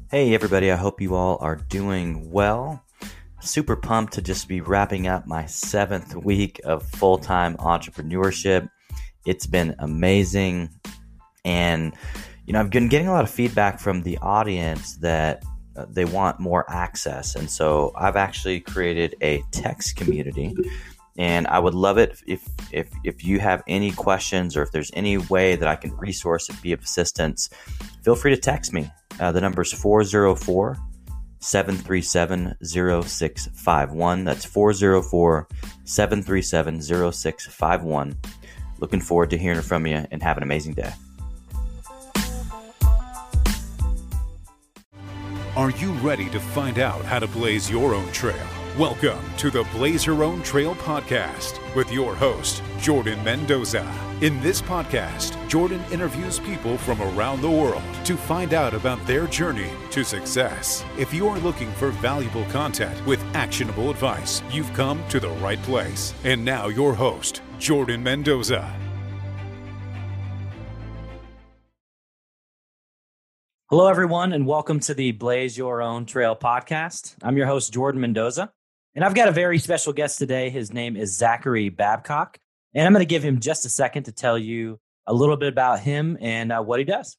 Hey everybody, I hope you all are doing well. Super pumped to just be wrapping up my 7th week of full-time entrepreneurship. It's been amazing. And, I've been getting a lot of feedback from the audience that they want more access. And so I've actually created a text community. And I would love it if you have any questions or if there's any way that I can resource and be of assistance, feel free to text me. The number is 404-737-0651. That's 404-737-0651. Looking forward to hearing from you and have an amazing day. Are you ready to find out how to blaze your own trail? Welcome to the Blaze Your Own Trail podcast with your host, Jordan Mendoza. In this podcast, Jordan interviews people from around the world to find out about their journey to success. If you are looking for valuable content with actionable advice, you've come to the right place. And now your host, Jordan Mendoza. Hello, everyone, and welcome to the Blaze Your Own Trail podcast. I'm your host, Jordan Mendoza, and I've got a very special guest today. His name is Zachary Babcock, and I'm going to give him just a second to tell you a little bit about him and what he does.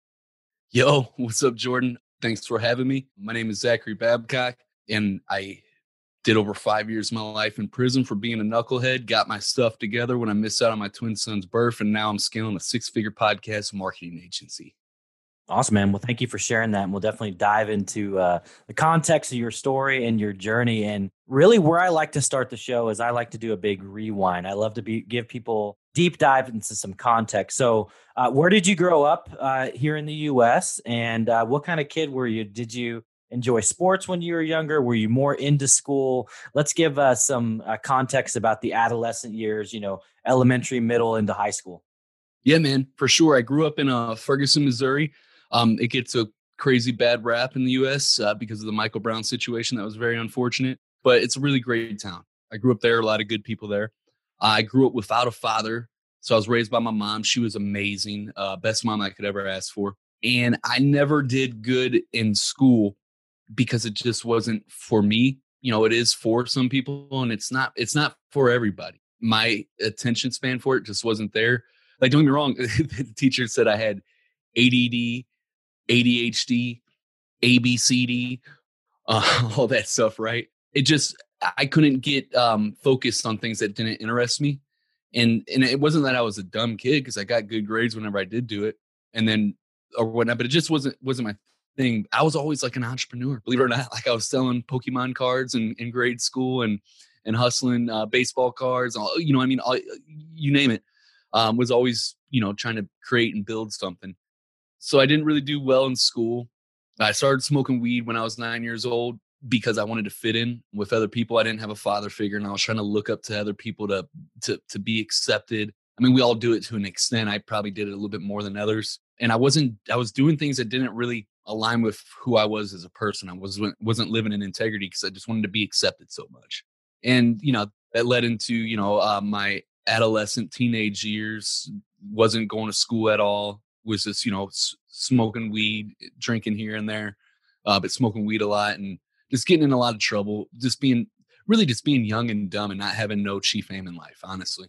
Yo, what's up, Jordan? Thanks for having me. My name is Zachary Babcock, and I did over 5 years of my life in prison for being a knucklehead, got my stuff together when I missed out on my twin son's birth, and now I'm scaling a 6-figure podcast marketing agency. Awesome, man. Well, thank you for sharing that. And we'll definitely dive into the context of your story and your journey. And really where I like to start the show is I like to do a big rewind. I love to give people deep dive into some context. So where did you grow up here in the U.S.? And what kind of kid were you? Did you enjoy sports when you were younger? Were you more into school? Let's give some context about the adolescent years, elementary, middle, into high school. Yeah, man, for sure. I grew up in Ferguson, Missouri. It gets a crazy bad rap in the U.S. Because of the Michael Brown situation. That was very unfortunate, but it's a really great town. I grew up there, a lot of good people there. I grew up without a father, so I was raised by my mom. She was amazing, best mom I could ever ask for. And I never did good in school because it just wasn't for me. It is for some people, and it's not for everybody. My attention span for it just wasn't there. Like, don't get me wrong, the teacher said I had ADD, ADHD, ABCD, all that stuff, right? I couldn't get focused on things that didn't interest me. And it wasn't that I was a dumb kid, because I got good grades whenever I did do it or whatnot, but it just wasn't my thing. I was always like an entrepreneur, believe it or not. Like, I was selling Pokemon cards in grade school and hustling baseball cards, you name it. Was always, trying to create and build something. So I didn't really do well in school. I started smoking weed when I was 9 years old because I wanted to fit in with other people. I didn't have a father figure, and I was trying to look up to other people to be accepted. I mean, we all do it to an extent. I probably did it a little bit more than others. And I was doing things that didn't really align with who I was as a person. I wasn't living in integrity because I just wanted to be accepted so much. And, that led into, my adolescent teenage years. Wasn't going to school at all. Was just, smoking weed, drinking here and there, but smoking weed a lot and just getting in a lot of trouble, just being young and dumb and not having no chief aim in life, honestly.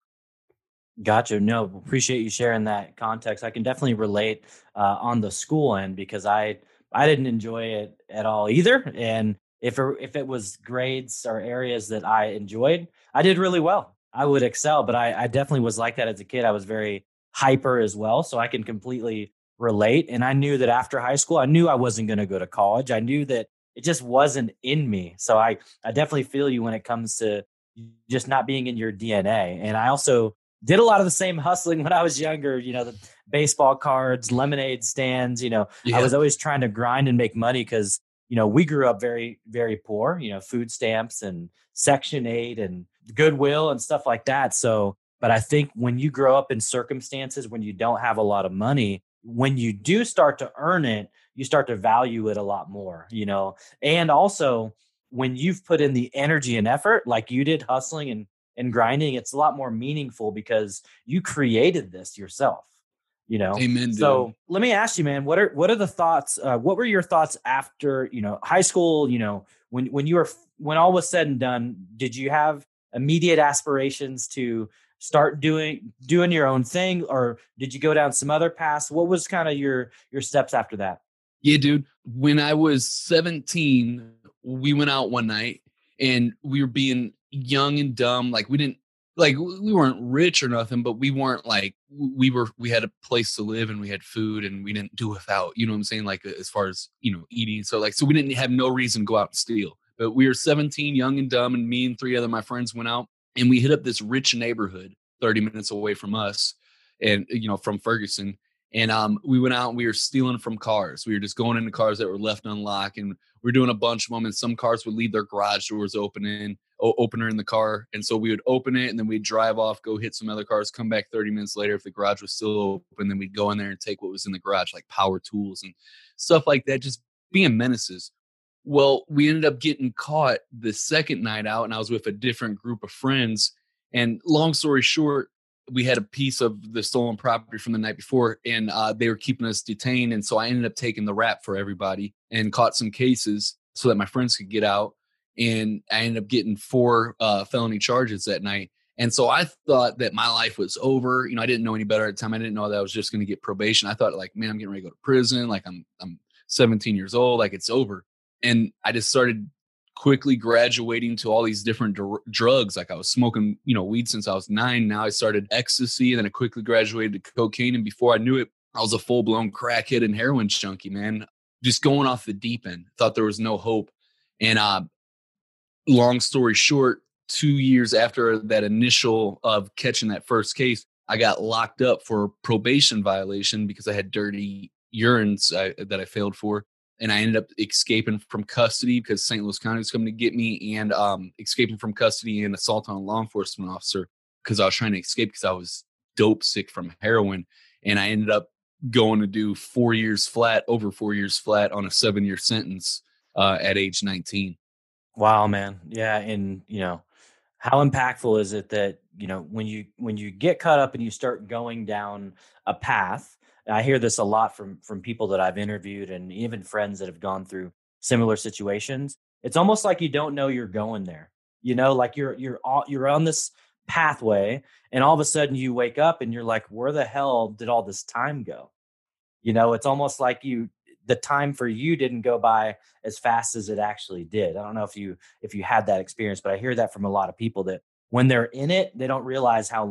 Gotcha. No, appreciate you sharing that context. I can definitely relate on the school end because I didn't enjoy it at all either. And if it was grades or areas that I enjoyed, I did really well. I would excel, but I definitely was like that as a kid. I was very hyper as well. So I can completely relate. And I knew that after high school, I knew I wasn't going to go to college. I knew that it just wasn't in me. So I definitely feel you when it comes to just not being in your DNA. And I also did a lot of the same hustling when I was younger, the baseball cards, lemonade stands, Yeah. I was always trying to grind and make money because, we grew up very, very poor, food stamps and Section 8 and Goodwill and stuff like that. So, but I think when you grow up in circumstances when you don't have a lot of money, when you do start to earn it, you start to value it a lot more, and also when you've put in the energy and effort, like you did hustling and grinding, it's a lot more meaningful because you created this yourself. you know? Amen, dude. So let me ask you, man, what are the thoughts? What were your thoughts after, high school, when all was said and done, did you have immediate aspirations to start doing your own thing, or did you go down some other paths? What was kind of your steps after that? Yeah, dude. When I was 17, we went out one night and we were being young and dumb. Like we weren't rich or nothing, but we weren't like, we had a place to live and we had food and we didn't do without, you know what I'm saying? Like as far as, eating. So we didn't have no reason to go out and steal, but we were 17, young and dumb. And me and 3 other my friends went out and we hit up this rich neighborhood 30 minutes away from us and, from Ferguson. And we went out and we were stealing from cars. We were just going into cars that were left unlocked, and we were doing a bunch of them. And some cars would leave their garage doors opener in the car. And so we would open it and then we'd drive off, go hit some other cars, come back 30 minutes later. If the garage was still open, then we'd go in there and take what was in the garage, like power tools and stuff like that, just being menaces. Well, we ended up getting caught the second night out, and I was with a different group of friends. And long story short, we had a piece of the stolen property from the night before, and they were keeping us detained. And so I ended up taking the rap for everybody and caught some cases so that my friends could get out. And I ended up getting 4 felony charges that night. And so I thought that my life was over. I didn't know any better at the time. I didn't know that I was just going to get probation. I thought, like, man, I'm getting ready to go to prison. Like I'm 17 years old. Like it's over. And I just started quickly graduating to all these different drugs. Like I was smoking, weed since I was 9. Now I started ecstasy, and then I quickly graduated to cocaine. And before I knew it, I was a full-blown crackhead and heroin junkie, man. Just going off the deep end. Thought there was no hope. And long story short, 2 years after that initial of catching that first case, I got locked up for probation violation because I had dirty urines that I failed for. And I ended up escaping from custody because St. Louis County was coming to get me, and escaping from custody and assault on a law enforcement officer because I was trying to escape because I was dope sick from heroin. And I ended up going to do over 4 years flat on a 7-year sentence at age 19. Wow, man. Yeah. And, how impactful is it that, when you get caught up and you start going down a path. I hear this a lot from people that I've interviewed and even friends that have gone through similar situations. It's almost like you don't know you're going there, like you're on this pathway, and all of a sudden you wake up and you're like, where the hell did all this time go? It's almost like the time for you didn't go by as fast as it actually did. I don't know if you had that experience, but I hear that from a lot of people that when they're in it, they don't realize how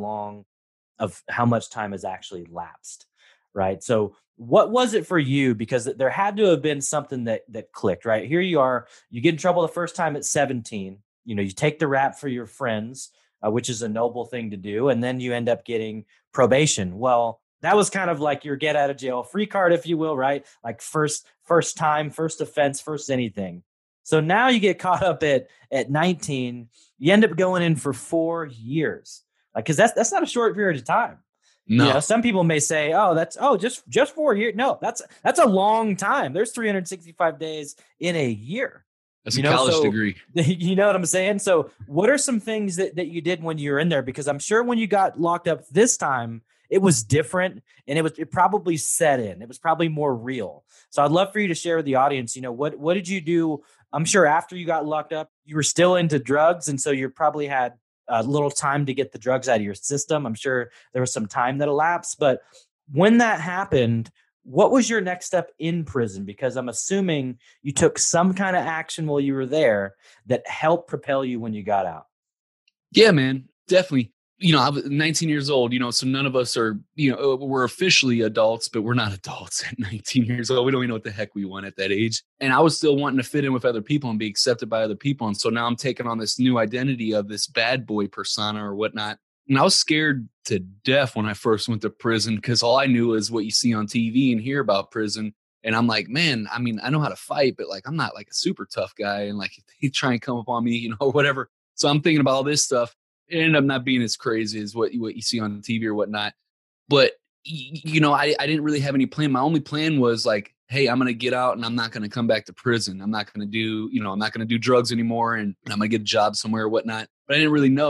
much time has actually lapsed. Right. So what was it for you? Because there had to have been something that clicked, right? Here you are, you get in trouble the first time at 17, you take the rap for your friends, which is a noble thing to do. And then you end up getting probation. Well, that was kind of like your get out of jail free card, if you will, right? Like first time, first offense, first anything. So now you get caught up at 19, you end up going in for 4 years. Cause that's not a short period of time. No. Some people may say, just 4 years. No, that's a long time. There's 365 days in a year. That's a college degree. You know what I'm saying? So what are some things that you did when you were in there? Because I'm sure when you got locked up this time, it was different, and it probably set in. It was probably more real. So I'd love for you to share with the audience, what did you do? I'm sure after you got locked up, you were still into drugs. And so you probably had a little time to get the drugs out of your system. I'm sure there was some time that elapsed, but when that happened, what was your next step in prison? Because I'm assuming you took some kind of action while you were there that helped propel you when you got out. Yeah, man, definitely. I was 19 years old, so none of us are, we're officially adults, but we're not adults at 19 years old. We don't even know what the heck we want at that age. And I was still wanting to fit in with other people and be accepted by other people. And so now I'm taking on this new identity of this bad boy persona or whatnot. And I was scared to death when I first went to prison because all I knew is what you see on TV and hear about prison. And I'm like, man, I mean, I know how to fight, but like, I'm not like a super tough guy. And like, if they try and come up on me, or whatever. So I'm thinking about all this stuff. It ended up not being as crazy as what you see on TV or whatnot. But, I didn't really have any plan. My only plan was like, hey, I'm going to get out and I'm not going to come back to prison. I'm not going to do, I'm not going to do drugs anymore, and I'm going to get a job somewhere or whatnot. But I didn't really know.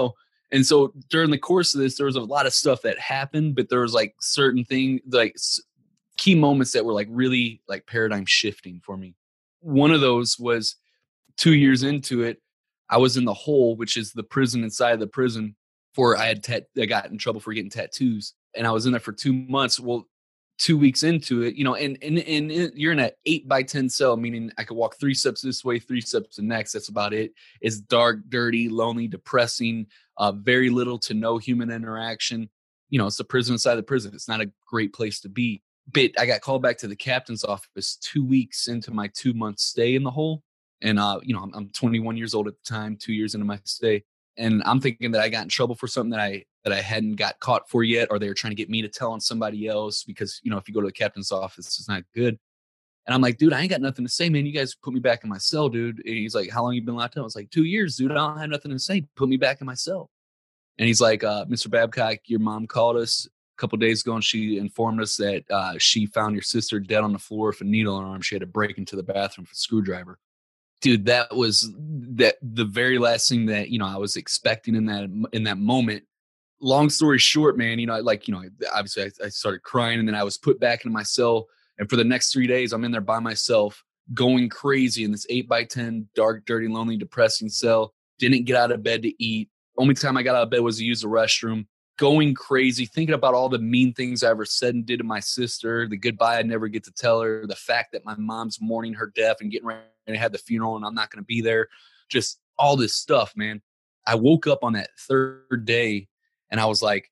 And so during the course of this, there was a lot of stuff that happened, but there was like certain things, like key moments that were like really like paradigm shifting for me. One of those was 2 years into it, I was in the hole, which is the prison inside the prison. I got in trouble for getting tattoos, and I was in there for 2 months. Well, 2 weeks into it, and you're in an 8x10 cell, meaning I could walk 3 steps this way, 3 steps the next. That's about it. It's dark, dirty, lonely, depressing, very little to no human interaction. It's the prison inside the prison. It's not a great place to be. But I got called back to the captain's office 2 weeks into my 2-month stay in the hole. And, I'm 21 years old at the time, 2 years into my stay. And I'm thinking that I got in trouble for something that I hadn't got caught for yet, or they were trying to get me to tell on somebody else because, if you go to the captain's office, it's not good. And I'm like, dude, I ain't got nothing to say, man. You guys put me back in my cell, dude. And he's like, how long you been locked up? I was like, 2 years, dude. I don't have nothing to say. Put me back in my cell. And he's like, Mr. Babcock, your mom called us a couple of days ago, and she informed us that she found your sister dead on the floor with a needle in her arm. She had to break into the bathroom with a screwdriver. Dude, that was the very last thing that, I was expecting in that moment. Long story short, man, obviously I started crying, and then I was put back into my cell. And for the next 3 days, I'm in there by myself, going crazy in this 8x10, dark, dirty, lonely, depressing cell. Didn't get out of bed to eat. Only time I got out of bed was to use the restroom. Going crazy, thinking about all the mean things I ever said and did to my sister, the goodbye I never get to tell her, the fact that my mom's mourning her death and getting ready to have the funeral and I'm not going to be there. Just all this stuff, man. I woke up on that third day and I was like,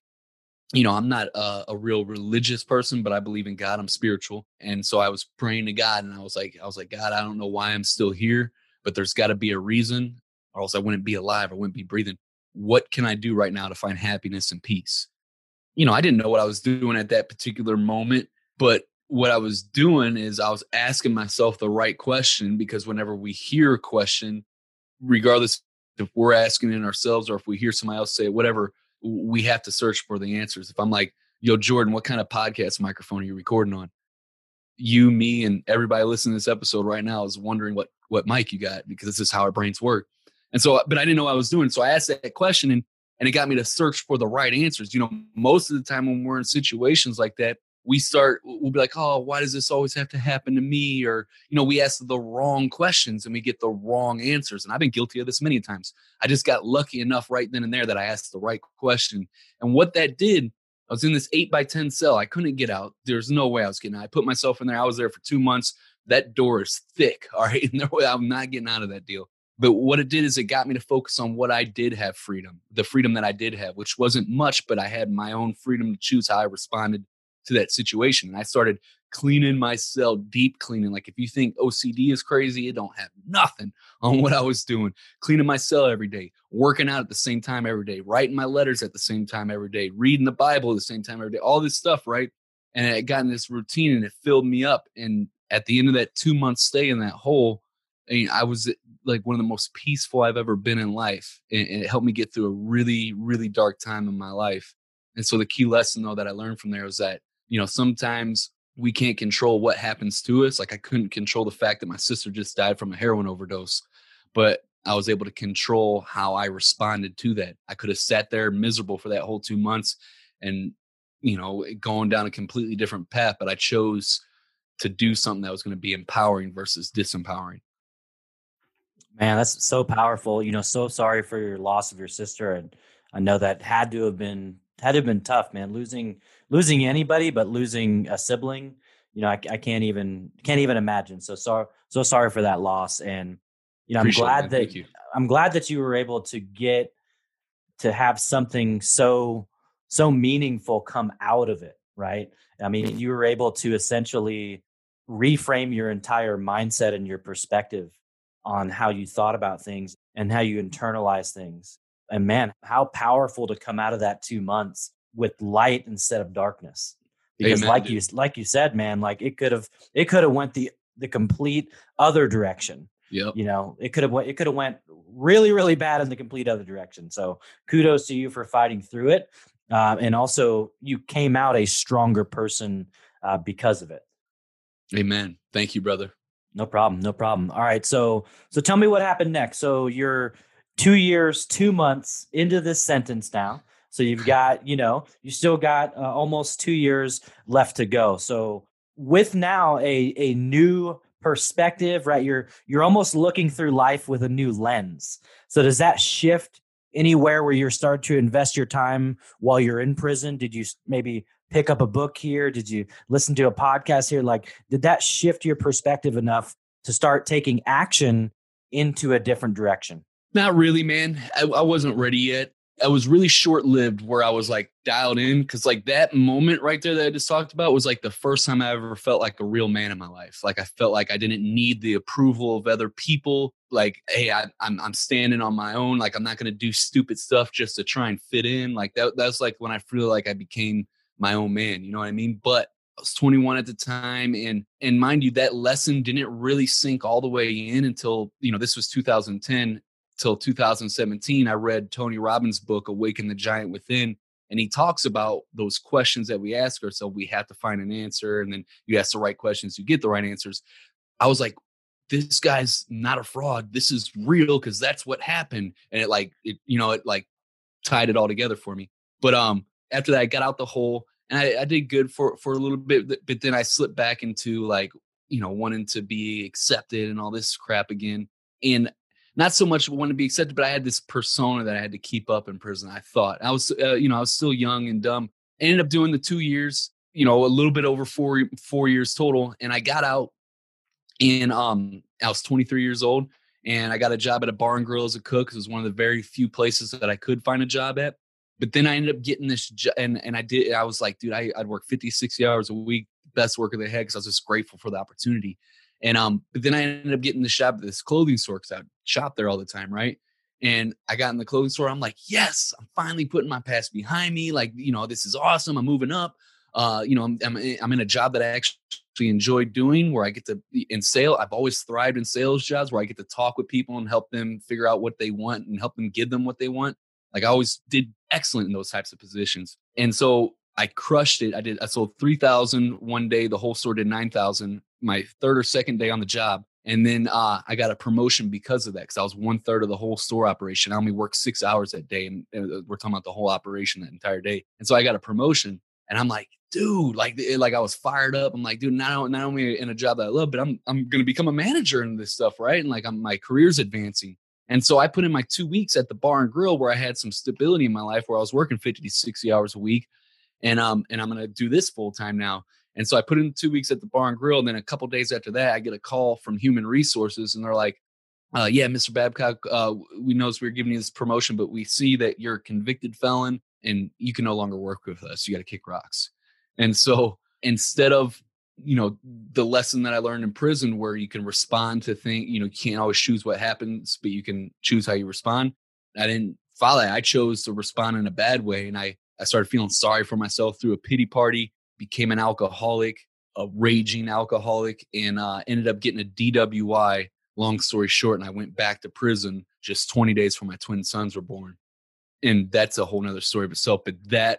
I'm not a real religious person, but I believe in God. I'm spiritual. And so I was praying to God, and I was like, God, I don't know why I'm still here, but there's got to be a reason, or else I wouldn't be alive. I wouldn't be breathing. What can I do right now to find happiness and peace? I didn't know what I was doing at that particular moment, but what I was doing is I was asking myself the right question, because whenever we hear a question, regardless if we're asking it ourselves or if we hear somebody else say it, whatever, we have to search for the answers. If I'm like, yo, Jordan, what kind of podcast microphone are you recording on? You, me, and everybody listening to this episode right now is wondering what mic you got, because this is how our brains work. And so, but I didn't know what I was doing. So I asked that question, and it got me to search for the right answers. Most of the time when we're in situations like that, we'll be like, oh, why does this always have to happen to me? Or, we ask the wrong questions and we get the wrong answers. And I've been guilty of this many times. I just got lucky enough right then and there that I asked the right question. And what that did, I was in this 8x10 cell. I couldn't get out. There's no way I was getting out. I put myself in there. I was there for 2 months. That door is thick. All right. And I'm not getting out of that deal. But what it did is it got me to focus on what I did have freedom, the freedom that I did have, which wasn't much, but I had my own freedom to choose how I responded to that situation. And I started cleaning my cell, deep cleaning. Like, if you think OCD is crazy, it don't have nothing on what I was doing. Cleaning my cell every day, working out at the same time every day, writing my letters at the same time every day, reading the Bible at the same time every day, all this stuff, right? And it got in this routine and it filled me up. And at the end of that 2-month stay in that hole, I was like one of the most peaceful I've ever been in life. And it helped me get through a really, really dark time in my life. And so the key lesson, though, that I learned from there was that, sometimes we can't control what happens to us. Like, I couldn't control the fact that my sister just died from a heroin overdose, but I was able to control how I responded to that. I could have sat there miserable for that whole 2 months and, going down a completely different path, but I chose to do something that was going to be empowering versus disempowering. Man, that's so powerful. So sorry for your loss of your sister. And I know that had to have been tough, man. Losing anybody, but losing a sibling, I can't even imagine. So sorry for that loss. And, I'm glad that you were able to get to have something so meaningful come out of it. Right. I mean, you were able to essentially reframe your entire mindset and your perspective on how you thought about things and how you internalize things. And man, how powerful to come out of that 2 months with light instead of darkness. Because Amen, like you said, man, like it could have went the complete other direction. Yeah. It could have went really, really bad in the complete other direction. So kudos to you for fighting through it. And also you came out a stronger person because of it. Amen. Thank you, brother. No problem. All right. So tell me what happened next. So you're 2 years, 2 months into this sentence now. So you've got, you still got almost 2 years left to go. So with now a new perspective, right? You're almost looking through life with a new lens. So does that shift anywhere where you're starting to invest your time while you're in prison? Did you maybe pick up a book here? Did you listen to a podcast here? Like, did that shift your perspective enough to start taking action into a different direction? Not really, man. I wasn't ready yet. I was really short-lived where I was like dialed in, because like that moment right there that I just talked about was like the first time I ever felt like a real man in my life. Like I felt like I didn't need the approval of other people. Like, hey, I'm standing on my own. Like I'm not going to do stupid stuff just to try and fit in. Like that's like when I feel like I became my own man. You know what I mean? But I was 21 at the time, and mind you, that lesson didn't really sink all the way in until, this was 2010. Till 2017, I read Tony Robbins' book, Awaken the Giant Within. And he talks about those questions that we ask ourselves. We have to find an answer. And then you ask the right questions, you get the right answers. I was like, this guy's not a fraud. This is real, because that's what happened. And it tied it all together for me. But after that, I got out the hole, and I did good for a little bit. But then I slipped back into wanting to be accepted and all this crap again. And not so much want to be accepted, but I had this persona that I had to keep up in prison. I thought I was, I was still young and dumb. I ended up doing the 2 years, a little bit over 4 years total. And I got out, and I was 23 years old, and I got a job at a bar and grill as a cook. It was one of the very few places that I could find a job at. But then I ended up getting this job, and I was like, dude, I'd work 50, 60 hours a week, best work of the head, because I was just grateful for the opportunity. And but then I ended up getting the shop at this clothing store, because I would shop there all the time, right? And I got in the clothing store. I'm like, yes, I'm finally putting my past behind me. Like, this is awesome. I'm moving up. I'm in a job that I actually enjoy doing, where I get to in sales. I've always thrived in sales jobs where I get to talk with people and help them figure out what they want and help them give them what they want. Like I always did excellent in those types of positions. And so I crushed it. I sold 3,000 one day. The whole store did 9,000. My third or second day on the job. And then I got a promotion because of that, because I was 1/3 of the whole store operation. I only worked 6 hours that day, and we're talking about the whole operation that entire day. And so I got a promotion, and I'm like, dude, like I was fired up. I'm like, dude, not only in a job that I love, but I'm going to become a manager in this stuff, right? And like my career's advancing. And so I put in my 2 weeks at the bar and grill, where I had some stability in my life, where I was working 50 to 60 hours a week. And I'm going to do this full time now. And so I put in 2 weeks at the bar and grill. And then a couple of days after that, I get a call from Human Resources. And they're like, yeah, Mr. Babcock, we noticed we're giving you this promotion, but we see that you're a convicted felon and you can no longer work with us. You got to kick rocks. And so instead of, the lesson that I learned in prison, where you can respond to things, you can't always choose what happens, but you can choose how you respond. I didn't follow that. I chose to respond in a bad way. And I started feeling sorry for myself, through a pity party, became an alcoholic, a raging alcoholic, and ended up getting a DWI, long story short. And I went back to prison just 20 days before my twin sons were born. And that's a whole nother story of itself. But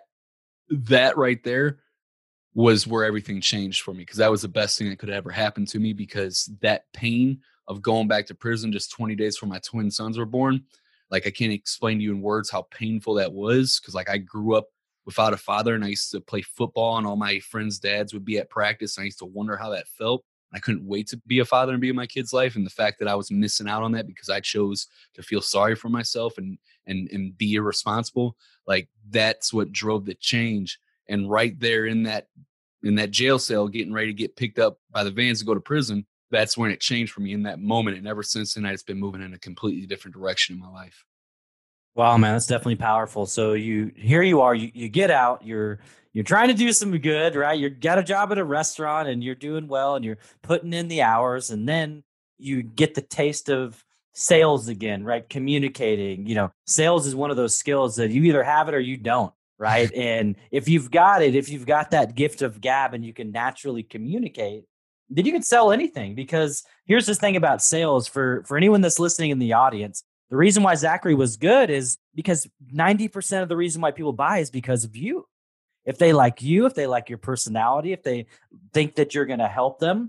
that right there was where everything changed for me, because that was the best thing that could ever happen to me, because that pain of going back to prison just 20 days before my twin sons were born, like I can't explain to you in words how painful that was. Because like I grew up without a father, and I used to play football, and all my friends' dads would be at practice, and I used to wonder how that felt. I couldn't wait to be a father and be in my kid's life. And the fact that I was missing out on that because I chose to feel sorry for myself and be irresponsible, like that's what drove the change. And right there in that jail cell, getting ready to get picked up by the vans to go to prison, that's when it changed for me in that moment. And ever since then, I've been moving in a completely different direction in my life. Wow, man, that's definitely powerful. So you get out, you're trying to do some good, right? You got a job at a restaurant and you're doing well and you're putting in the hours, and then you get the taste of sales again, right? Communicating, sales is one of those skills that you either have it or you don't, right? And if you've got that gift of gab and you can naturally communicate, then you can sell anything. Because here's the thing about sales for anyone that's listening in the audience. The reason why Zachary was good is because 90% of the reason why people buy is because of you. If they like you, if they like your personality, if they think that you're going to help them,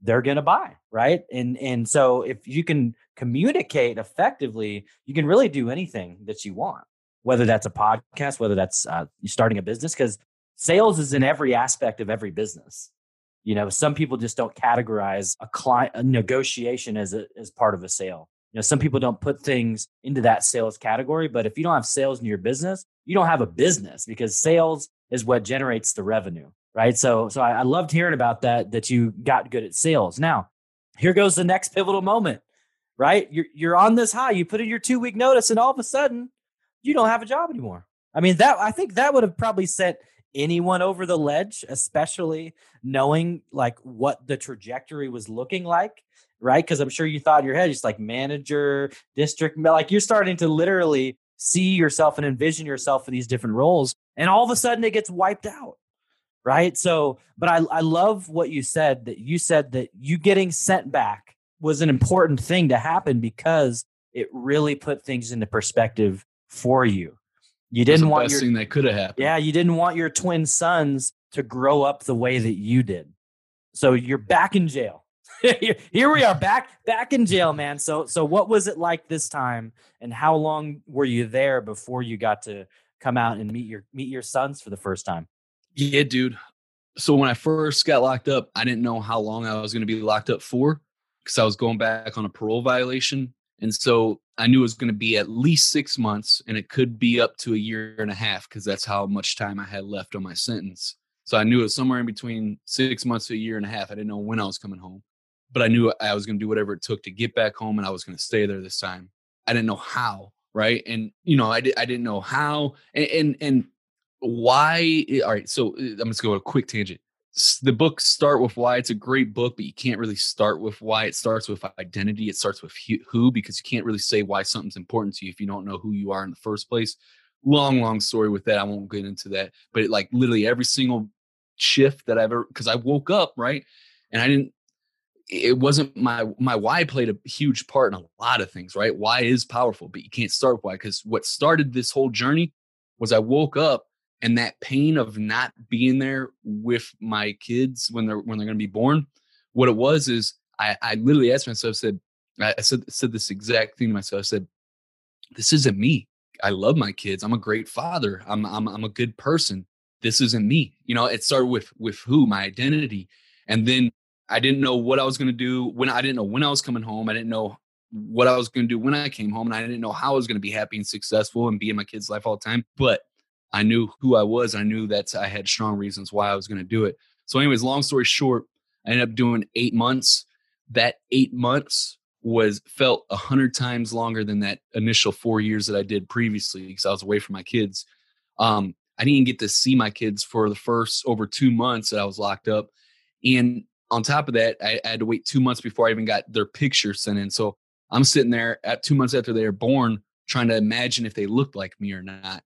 they're going to buy, right? And so if you can communicate effectively, you can really do anything that you want, whether that's a podcast, whether that's you starting a business, because sales is in every aspect of every business. You know, some people just don't categorize a negotiation as part of a sale. You know, some people don't put things into that sales category, but if you don't have sales in your business, you don't have a business, because sales is what generates the revenue, right? So I loved hearing about that you got good at sales. Now, here goes the next pivotal moment, right? You're on this high, you put in your 2-week notice, and all of a sudden you don't have a job anymore. I mean, I think that would have probably sent anyone over the ledge, especially knowing like what the trajectory was looking like, right? Because I'm sure you thought in your head, just like manager, district, like you're starting to literally see yourself and envision yourself in these different roles, and all of a sudden it gets wiped out, right? So, but I love what you said, that you getting sent back was an important thing to happen, because it really put things into perspective for you. You didn't want your thing that could have happened. Yeah, you didn't want your twin sons to grow up the way that you did. So you're back in jail. Here we are, back in jail, man. So what was it like this time, and how long were you there before you got to come out and meet your sons for the first time? Yeah, dude. So when I first got locked up, I didn't know how long I was going to be locked up for, because I was going back on a parole violation. And so I knew it was going to be at least 6 months, and it could be up to 1.5 years, because that's how much time I had left on my sentence. So I knew it was somewhere in between 6 months to 1.5 years. I didn't know when I was coming home, but I knew I was going to do whatever it took to get back home, and I was going to stay there this time. I didn't know how, right? And, you know, I didn't know how and why. All right, so I'm just going to go a quick tangent. The book Start With Why. It's a great book, but you can't really start with why. It starts with identity. It starts with who, because you can't really say why something's important to you if you don't know who you are in the first place. Long story with that. I won't get into that. But it, like, literally every single shift that I've ever, because I woke up, right, and it wasn't my why played a huge part in a lot of things, right? Why is powerful, but you can't start with why, because what started this whole journey was I woke up, and that pain of not being there with my kids when they're going to be born, what it was is I literally asked myself, I said this exact thing to myself. I said, this isn't me. I love my kids. I'm a great father. I'm a good person. This isn't me. You know, it started with who, my identity. And then I didn't know what I was going to do I didn't know when I was coming home. I didn't know what I was going to do when I came home. And I didn't know how I was going to be happy and successful and be in my kids' life all the time. But I knew who I was. I knew that I had strong reasons why I was going to do it. So anyways, long story short, I ended up doing 8 months. That 8 months felt 100 times longer than that initial 4 years that I did previously, because I was away from my kids. I didn't get to see my kids for the first over 2 months that I was locked up. And on top of that, I had to wait 2 months before I even got their picture sent in. So I'm sitting there at 2 months after they were born, trying to imagine if they looked like me or not.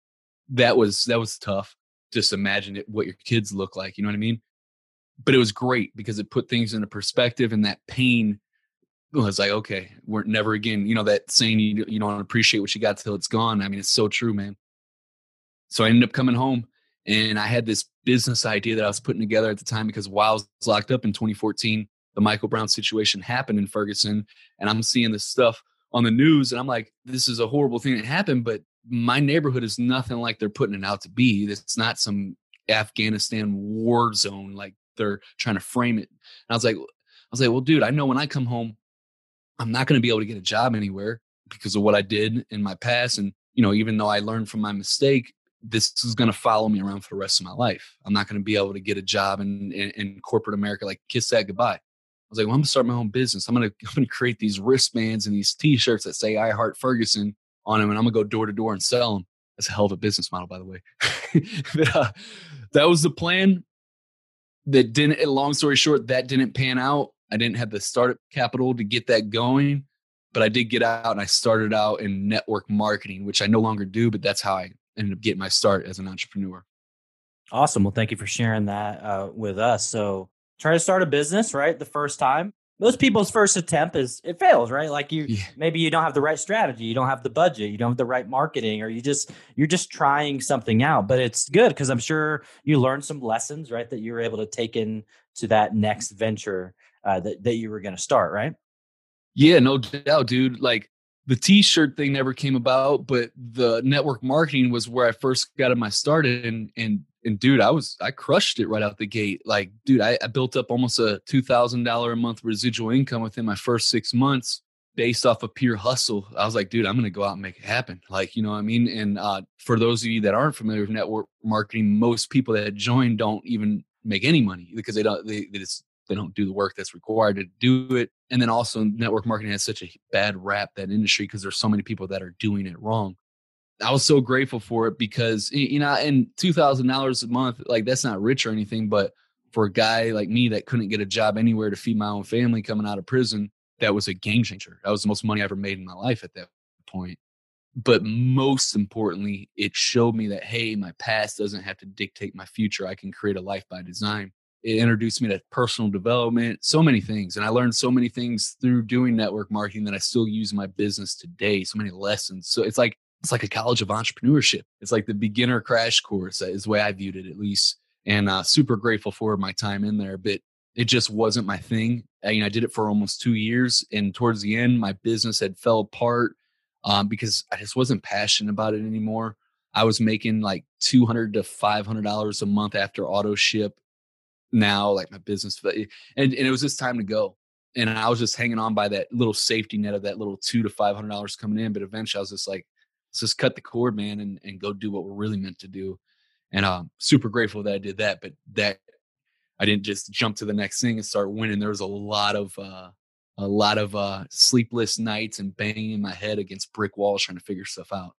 That was tough. Just imagine what your kids look like. You know what I mean? But it was great, because it put things into perspective, and that pain was like, okay, we're never again, you know, that saying, you don't appreciate what you got till it's gone. I mean, it's so true, man. So I ended up coming home, and I had this business idea that I was putting together at the time, because while I was locked up in 2014, the Michael Brown situation happened in Ferguson, and I'm seeing this stuff on the news, and I'm like, this is a horrible thing that happened, but my neighborhood is nothing like they're putting it out to be. It's not some Afghanistan war zone like they're trying to frame it. And I was like, well, dude, I know when I come home, I'm not going to be able to get a job anywhere because of what I did in my past. And, you know, even though I learned from my mistake, this is going to follow me around for the rest of my life. I'm not going to be able to get a job in corporate America, like kiss that goodbye. I was like, well, I'm going to start my own business. I'm going to create these wristbands and these T-shirts that say I Heart Ferguson on them, and I'm going to go door to door and sell them. That's a hell of a business model, by the way. But, that was the plan. That didn't, long story short, that didn't pan out. I didn't have the startup capital to get that going, but I did get out, and I started out in network marketing, which I no longer do, but that's how I ended up getting my start as an entrepreneur. Awesome. Well, thank you for sharing that with us. So try to start a business, right? The first time. Most people's first attempt it fails, right? Like maybe you don't have the right strategy, you don't have the budget, you don't have the right marketing, or you're just trying something out. But it's good, because I'm sure you learned some lessons, right, that you were able to take in to that next venture that you were going to start, right? Yeah, no doubt, dude. Like the t-shirt thing never came about, but the network marketing was where I first got my start and dude, I crushed it right out the gate. Like, dude, I built up almost a $2,000 a month residual income within my first 6 months based off of pure hustle. I was like, dude, I'm going to go out and make it happen. Like, you know what I mean? And for those of you that aren't familiar with network marketing, most people that join don't even make any money because they don't do the work that's required to do it. And then also network marketing has such a bad rap, that industry, because there's so many people that are doing it wrong. I was so grateful for it because, you know, and $2,000 a month, like that's not rich or anything, but for a guy like me that couldn't get a job anywhere to feed my own family coming out of prison, that was a game changer. That was the most money I ever made in my life at that point. But most importantly, it showed me that, hey, my past doesn't have to dictate my future. I can create a life by design. It introduced me to personal development, so many things. And I learned so many things through doing network marketing that I still use in my business today. So many lessons. So it's like a college of entrepreneurship. It's like the beginner crash course is the way I viewed it, at least. And super grateful for my time in there. But it just wasn't my thing. I did it for almost 2 years. And towards the end, my business had fell apart because I just wasn't passionate about it anymore. I was making like $200 to $500 a month after auto ship. Now, like my business, and it was just time to go. And I was just hanging on by that little safety net of that little $200 to $500 coming in. But eventually I was just like, let's just cut the cord, man, and go do what we're really meant to do. And I'm super grateful that I did that, but that I didn't just jump to the next thing and start winning. There was a lot of sleepless nights and banging in my head against brick walls trying to figure stuff out.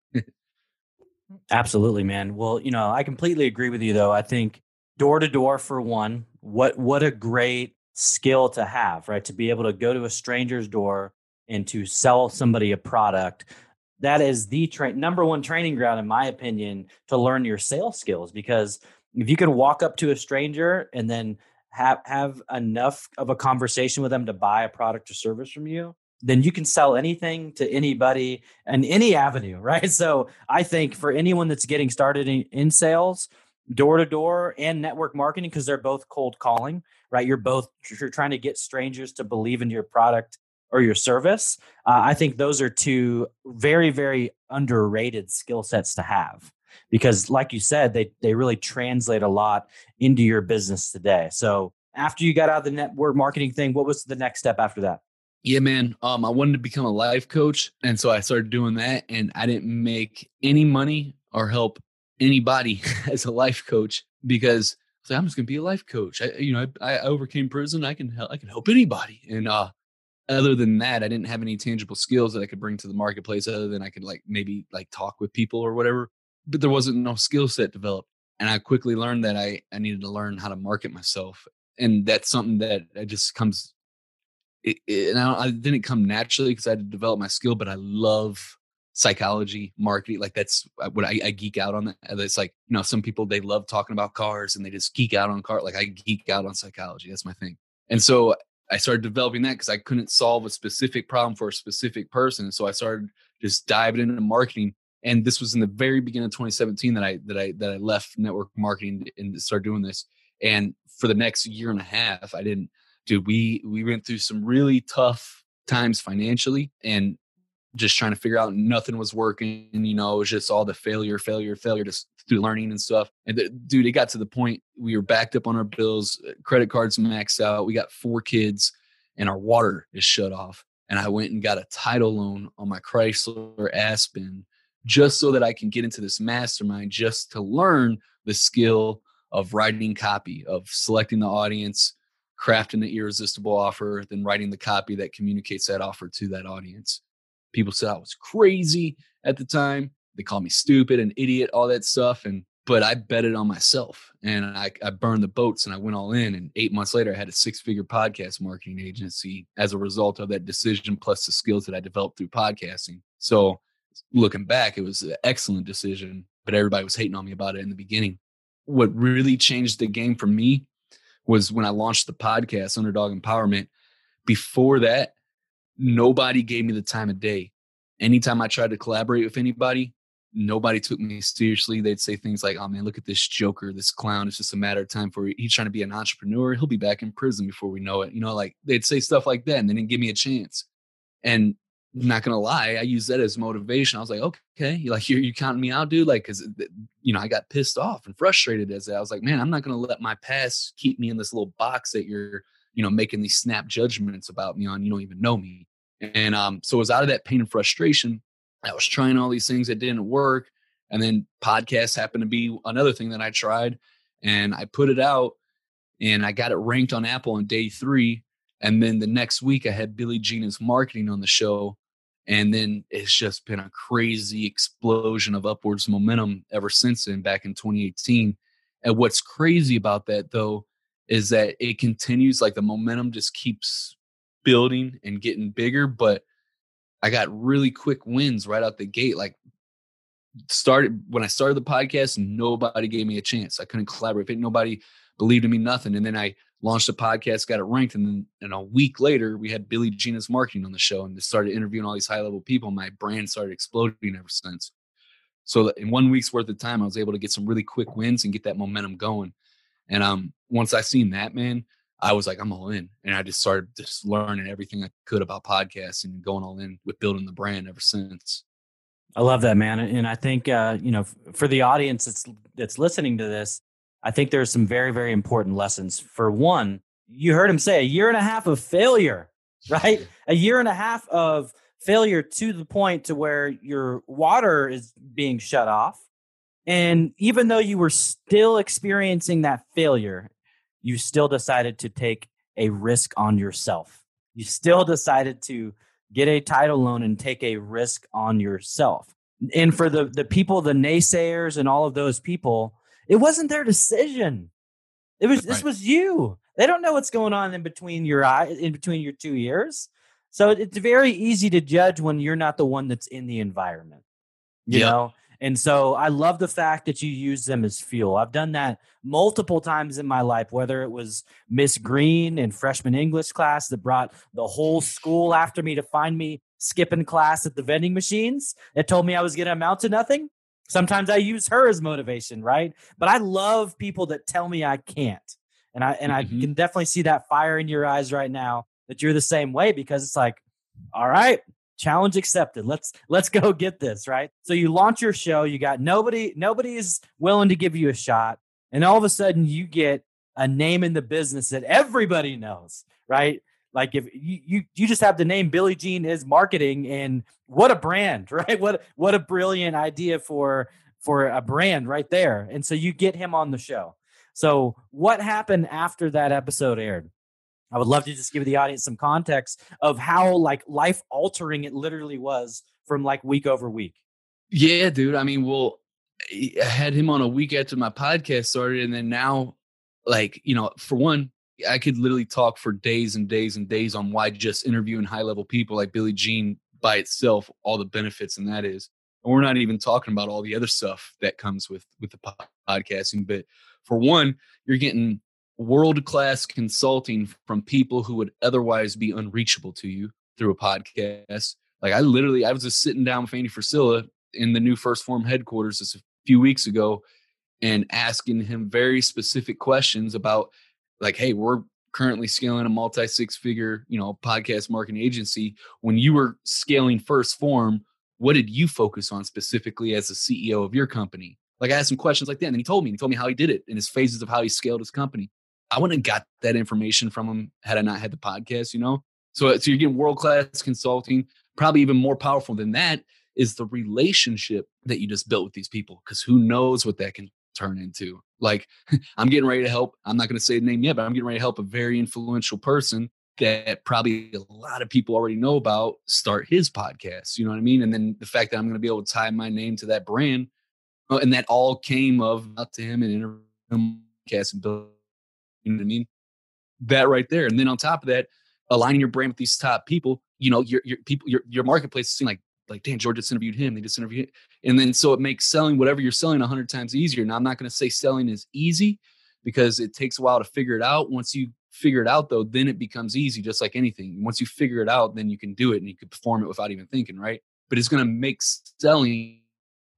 Absolutely, man. Well, I completely agree with you, though. I think door to door, for one, what a great skill to have, right? To be able to go to a stranger's door and to sell somebody a product. That is the number one training ground, in my opinion, to learn your sales skills. Because if you can walk up to a stranger and then have enough of a conversation with them to buy a product or service from you, then you can sell anything to anybody in any avenue, right? So I think for anyone that's getting started in sales, door to door and network marketing, because they're both cold calling, right? You're trying to get strangers to believe in your product or your service. I think those are two very, very underrated skill sets to have, because like you said, they really translate a lot into your business today. So after you got out of the network marketing thing, what was the next step after that? Yeah, man. I wanted to become a life coach. And so I started doing that, and I didn't make any money or help anybody as a life coach, because I was like, I'm just going to be a life coach. I overcame prison. I can help anybody. And, other than that, I didn't have any tangible skills that I could bring to the marketplace other than I could maybe talk with people or whatever, but there wasn't no skill set developed. And I quickly learned that I needed to learn how to market myself. And that's something that just comes, I didn't come naturally because I had to develop my skill, but I love psychology, marketing. Like that's what I geek out on that. It's like, some people, they love talking about cars and they just geek out on cars. Like I geek out on psychology. That's my thing. And so I started developing that because I couldn't solve a specific problem for a specific person. So I started just diving into marketing. And this was in the very beginning of 2017 that I left network marketing and started doing this. And for the next year and a half, we went through some really tough times financially and just trying to figure out, nothing was working. It was just all the failure, just through learning and stuff. And dude, it got to the point we were backed up on our bills, credit cards maxed out. We got 4 kids and our water is shut off. And I went and got a title loan on my Chrysler Aspen just so that I can get into this mastermind, just to learn the skill of writing copy, of selecting the audience, crafting the irresistible offer, then writing the copy that communicates that offer to that audience. People said I was crazy at the time. They called me stupid and idiot, all that stuff. But I betted on myself and I burned the boats and I went all in. And 8 months later, I had a 6-figure podcast marketing agency as a result of that decision, plus the skills that I developed through podcasting. So looking back, it was an excellent decision, but everybody was hating on me about it in the beginning. What really changed the game for me was when I launched the podcast, Underdog Empowerment. Before that, nobody gave me the time of day. Anytime I tried to collaborate with anybody, nobody took me seriously. They'd say things like, oh man, look at this joker, this clown. It's just a matter of time for he's trying to be an entrepreneur. He'll be back in prison before we know it. Like they'd say stuff like that and they didn't give me a chance. And I'm not going to lie, I use that as motivation. I was like, okay, you're counting me out, dude. Like, cause I got pissed off and frustrated as that. I was like, man, I'm not going to let my past keep me in this little box that you're, making these snap judgments about me on. You don't even know me. And so it was out of that pain and frustration. I was trying all these things that didn't work. And then podcasts happened to be another thing that I tried. And I put it out and I got it ranked on Apple on day 3. And then the next week I had Billie Jean as marketing on the show. And then it's just been a crazy explosion of upwards momentum ever since then, back in 2018. And what's crazy about that, though, is that it continues, like the momentum just keeps building and getting bigger. But I got really quick wins right out the gate. Like when I started the podcast, nobody gave me a chance. I couldn't collaborate. Nobody believed in me, nothing. And then I launched a podcast, got it ranked. And then a week later, we had Billie Jean as marketing on the show and started interviewing all these high level people. My brand started exploding ever since. So in 1 week's worth of time, I was able to get some really quick wins and get that momentum going. And once I seen that, man, I was like, I'm all in. And I just started just learning everything I could about podcasts and going all in with building the brand ever since. I love that, man. And I think, for the audience that's listening to this, I think there's some very, very important lessons. For one, you heard him say 1.5 years of failure, right? 1.5 years of failure to the point to where your water is being shut off. And even though you were still experiencing that failure, you still decided to take a risk on yourself. You still decided to get a title loan and take a risk on yourself. And for the people, the naysayers and all of those people, it wasn't their decision. It was, this was you. They don't know what's going on in between your 2 ears. So it's very easy to judge when you're not the one that's in the environment, you know? And so I love the fact that you use them as fuel. I've done that multiple times in my life, whether it was Miss Green in freshman English class that brought the whole school after me to find me skipping class at the vending machines that told me I was going to amount to nothing. Sometimes I use her as motivation, right? But I love people that tell me I can't. And I can definitely see that fire in your eyes right now that you're the same way, because it's like, all right, challenge accepted. Let's go get this, right? So you launch your show, you got nobody is willing to give you a shot. And all of a sudden you get a name in the business that everybody knows, right? Like if you just have the name Billie Jean is marketing, and what a brand, right? What a brilliant idea for a brand right there. And so you get him on the show. So what happened after that episode aired? I would love to just give the audience some context of how like life altering it literally was from like week over week. Yeah, dude. I mean, I had him on a week after my podcast started. And then now, for one, I could literally talk for days and days and days on why just interviewing high level people like Billie Jean by itself, all the benefits and that is. And we're not even talking about all the other stuff that comes with the podcasting. But for one, you're getting world-class consulting from people who would otherwise be unreachable to you through a podcast. Like I was just sitting down with Andy Frisella in the new First Form headquarters just a few weeks ago and asking him very specific questions about like, hey, we're currently scaling a multi-six-figure, podcast marketing agency. When you were scaling First Form, what did you focus on specifically as the CEO of your company? Like I asked him questions like that, and then he told me how he did it in his phases of how he scaled his company. I wouldn't have got that information from him had I not had the podcast, So you're getting world-class consulting. Probably even more powerful than that is the relationship that you just built with these people, because who knows what that can turn into. Like I'm getting ready to help. I'm not going to say the name yet, but I'm getting ready to help a very influential person that probably a lot of people already know about start his podcast. You know what I mean? And then the fact that I'm going to be able to tie my name to that brand, and that all came up to him and interview podcast and build. You know what I mean? That right there. And then on top of that, aligning your brand with these top people, your marketplace is seeing like, damn, George just interviewed him. They just interviewed him. And then, so it makes selling whatever you're selling 100 times easier. Now, I'm not going to say selling is easy because it takes a while to figure it out. Once you figure it out though, then it becomes easy, just like anything. Once you figure it out, then you can do it and you can perform it without even thinking. Right. But it's going to make selling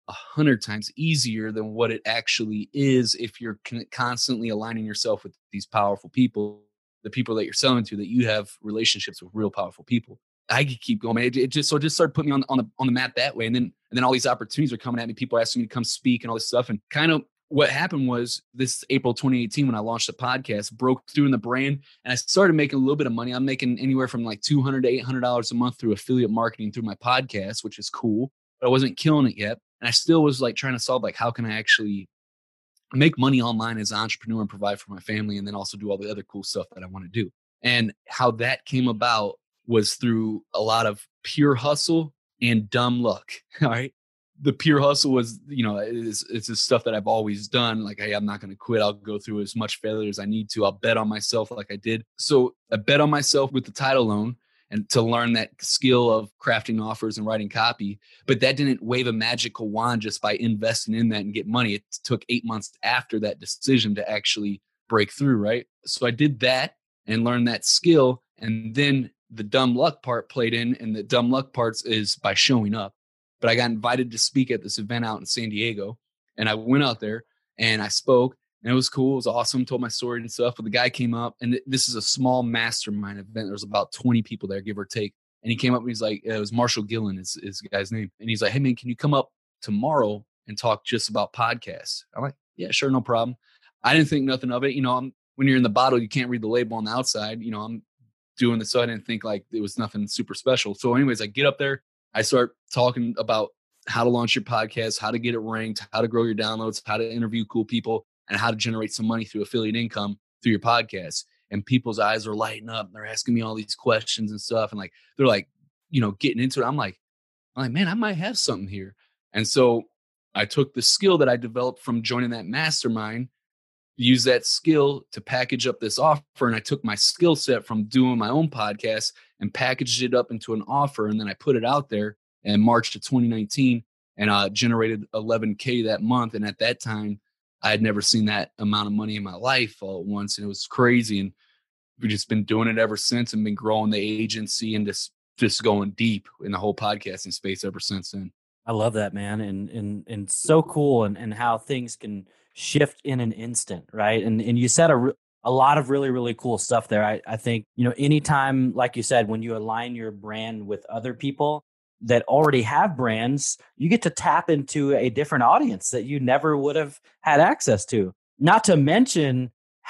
100 times easier than what it actually is if you're constantly aligning yourself with these powerful people, the people that you're selling to, that you have relationships with real powerful people. I could keep going, man. It just started putting me on the map that way. And then all these opportunities are coming at me. People asking me to come speak and all this stuff. And kind of what happened was this April 2018, when I launched the podcast, broke through in the brand, and I started making a little bit of money. I'm making anywhere from like $200 to $800 a month through affiliate marketing through my podcast, which is cool, but I wasn't killing it yet. And I still was like trying to solve, like, how can I actually make money online as an entrepreneur and provide for my family, and then also do all the other cool stuff that I want to do. And how that came about was through a lot of pure hustle and dumb luck. All right. The pure hustle was, it's the stuff that I've always done. Like, hey, I'm not going to quit. I'll go through as much failure as I need to. I'll bet on myself like I did. So I bet on myself with the title loan and to learn that skill of crafting offers and writing copy. But that didn't wave a magical wand just by investing in that and get money. It took 8 months after that decision to actually break through. Right. So I did that and learned that skill. And then the dumb luck part played in, and the dumb luck parts is by showing up. But I got invited to speak at this event out in San Diego, and I went out there and I spoke, and it was cool. It was awesome. Told my story and stuff. But the guy came up, and this is a small mastermind event. There was about 20 people there, give or take. And he came up and he's like, it was Marshall Gillen is the guy's name. And he's like, hey man, can you come up tomorrow and talk just about podcasts? I'm like, yeah, sure. No problem. I didn't think nothing of it. When you're in the bottle, you can't read the label on the outside. I'm doing this. So I didn't think like it was nothing super special. So anyways, I get up there. I start talking about how to launch your podcast, how to get it ranked, how to grow your downloads, how to interview cool people, and how to generate some money through affiliate income through your podcast. And people's eyes are lighting up. They're asking me all these questions and stuff. And like, they're like, getting into it. I'm like, man, I might have something here. And so I took the skill that I developed from joining that mastermind, use that skill to package up this offer. And I took my skill set from doing my own podcast and packaged it up into an offer. And then I put it out there in March of 2019 and generated $11K that month. And at that time, I had never seen that amount of money in my life all at once. And it was crazy. And we've just been doing it ever since, and been growing the agency and just going deep in the whole podcasting space ever since then. I love that, man. And so cool. And how things can shift in an instant. Right. And you said a lot of really, really cool stuff there. I think, anytime, like you said, when you align your brand with other people that already have brands, you get to tap into a different audience that you never would have had access to. Not to mention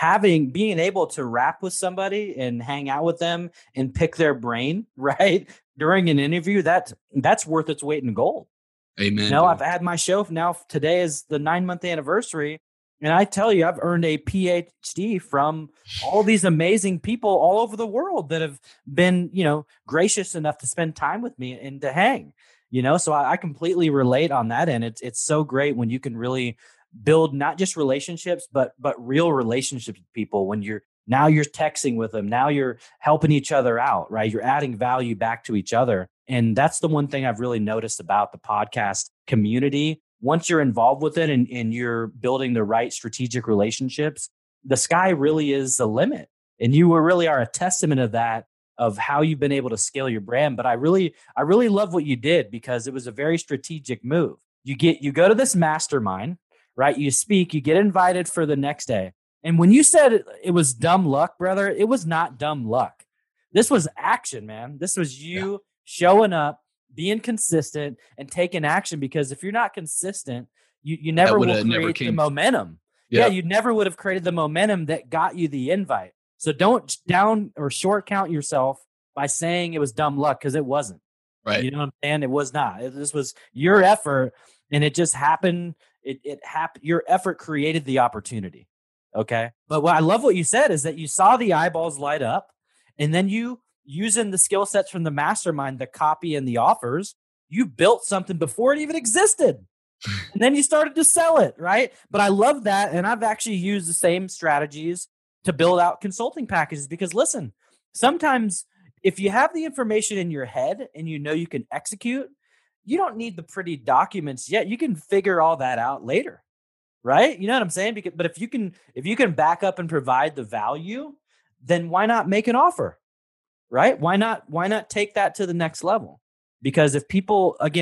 being able to rap with somebody and hang out with them and pick their brain, right, during an interview, that's worth its weight in gold. Amen. I've had my show now. Today is the 9-month anniversary. And I tell you, I've earned a PhD from all these amazing people all over the world that have been, gracious enough to spend time with me and to hang, so I completely relate on that. And it's so great when you can really build not just relationships, but real relationships with people. When you're texting with them, now you're helping each other out, right? You're adding value back to each other. And that's the one thing I've really noticed about the podcast community. Once you're involved with it and you're building the right strategic relationships, the sky really is the limit. And you really are a testament of that, of how you've been able to scale your brand. But I really love what you did, because it was a very strategic move. You go to this mastermind, right? You speak, you get invited for the next day. And when you said it was dumb luck, brother, it was not dumb luck. This was action, man. This was you showing up, being consistent, and taking action. Because if you're not consistent, you never will create the momentum. Yeah, you never would have created the momentum that got you the invite. So don't down or short count yourself by saying it was dumb luck, because it wasn't. Right. You know what I'm saying? It was not. This was your effort, and it just happened. It happened. Your effort created the opportunity. Okay. But what I love what you said is that you saw the eyeballs light up, and then you, using the skill sets from the mastermind, the copy and the offers, you built something before it even existed. And then you started to sell it, right? But I love that. And I've actually used the same strategies to build out consulting packages, because listen, sometimes if you have the information in your head and you can execute, you don't need the pretty documents yet. You can figure all that out later, right? You know what I'm saying? But if you can back up and provide the value, then why not make an offer, right? Why not take that to the next level? Because if people, again,